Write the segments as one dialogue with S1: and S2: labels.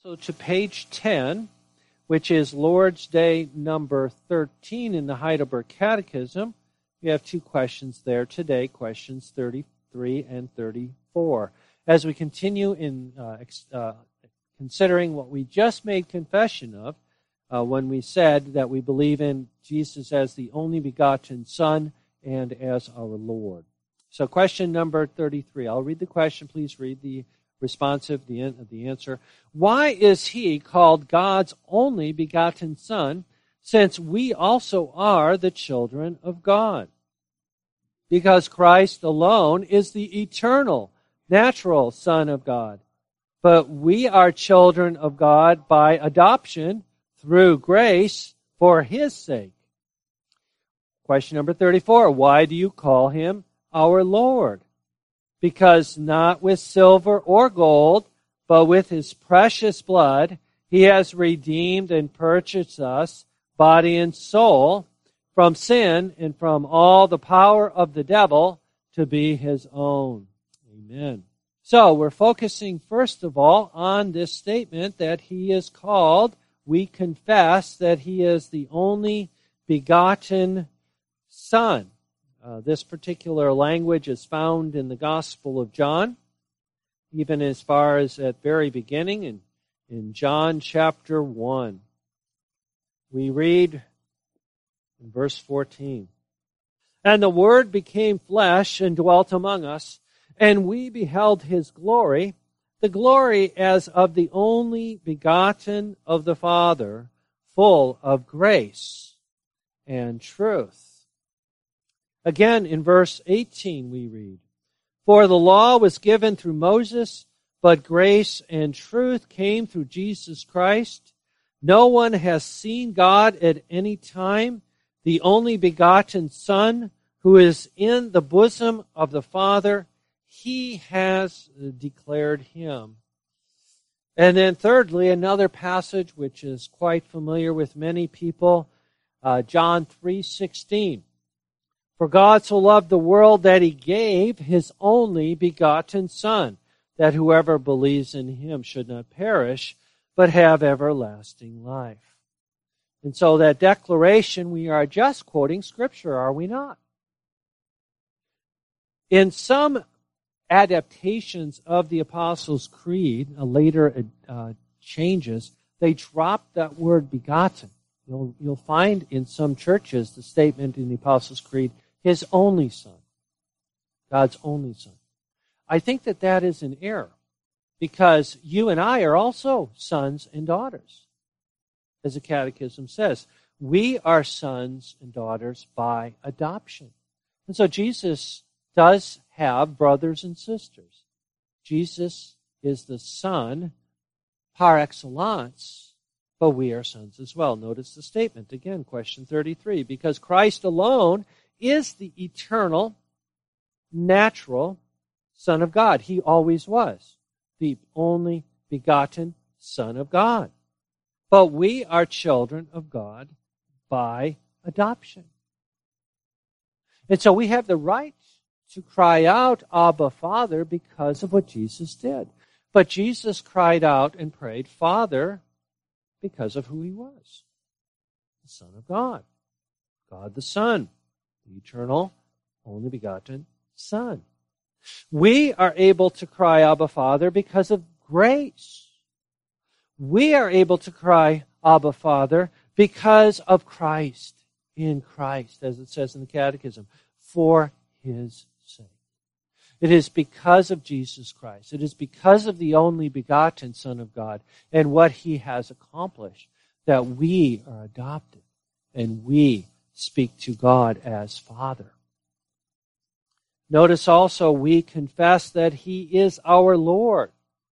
S1: So to page 10, which is Lord's Day number 13 in the Heidelberg Catechism, we have two questions there today, questions 33 and 34. As we continue in considering what we just made confession of, when we said that we believe in Jesus as the only begotten Son and as our Lord. So question number 33. I'll read the question. Please read the responsive, the answer. Why is he called God's only begotten Son, since we also are the children of God? Because Christ alone is the eternal, natural Son of God. But we are children of God by adoption through grace for his sake. Question number 34. Why do you call him our Lord? Because not with silver or gold, but with his precious blood, he has redeemed and purchased us, body and soul, from sin and from all the power of the devil, to be his own. Amen. So we're focusing first of all on this statement that he is called. We confess that he is the only begotten Son. This particular language is found in the Gospel of John, even as far as at very beginning in John chapter 1. We read in verse 14, "And the Word became flesh and dwelt among us, and we beheld his glory, the glory as of the only begotten of the Father, full of grace and truth." Again, in verse 18 we read, "For the law was given through Moses, but grace and truth came through Jesus Christ. No one has seen God at any time. The only begotten Son, who is in the bosom of the Father, he has declared him." And then thirdly, another passage which is quite familiar with many people, John 3:16. "For God so loved the world that he gave his only begotten Son, that whoever believes in him should not perish, but have everlasting life." And so that declaration, we are just quoting Scripture, are we not? In some adaptations of the Apostles' Creed, later changes, they drop that word begotten. You'll find in some churches the statement in the Apostles' Creed, his only Son, God's only Son. I think that is an error, because you and I are also sons and daughters. As the Catechism says, we are sons and daughters by adoption. And so Jesus does have brothers and sisters. Jesus is the Son par excellence, but we are sons as well. Notice the statement again, question 33. Because Christ alone is the eternal, natural Son of God. He always was the only begotten Son of God. But we are children of God by adoption. And so we have the right to cry out, "Abba, Father," because of what Jesus did. But Jesus cried out and prayed, "Father," because of who he was. The Son of God. God the Son. The eternal, only begotten Son. We are able to cry, "Abba, Father," because of grace. We are able to cry, "Abba, Father," because of Christ, in Christ, as it says in the Catechism, for his sake. It is because of Jesus Christ. It is because of the only begotten Son of God and what he has accomplished that we are adopted and we speak to God as Father. Notice also we confess that he is our Lord.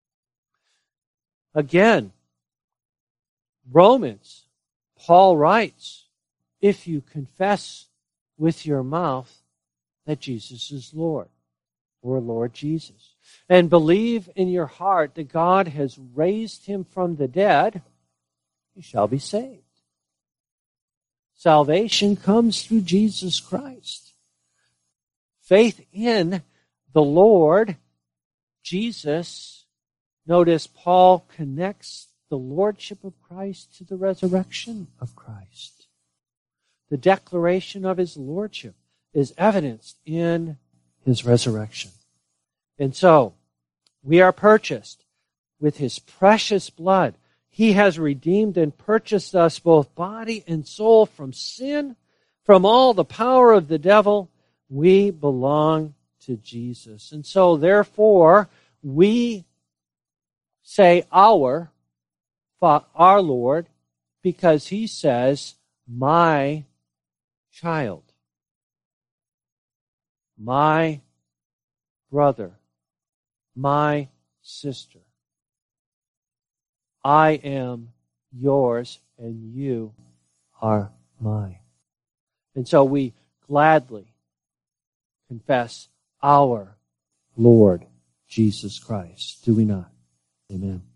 S1: Again, Romans, Paul writes, if you confess with your mouth that Jesus is Lord, or Lord Jesus, and believe in your heart that God has raised him from the dead, you shall be saved. Salvation comes through Jesus Christ. Faith in the Lord Jesus. Notice Paul connects the lordship of Christ to the resurrection of Christ. The declaration of his lordship is evidenced in his resurrection. And so, we are purchased with his precious blood. He has redeemed and purchased us both body and soul from sin, from all the power of the devil. We belong to Jesus. And so, therefore, we say our Lord, because he says, my child, my brother, my sister. I am yours and you are mine. And so we gladly confess our Lord Jesus Christ. Do we not? Amen.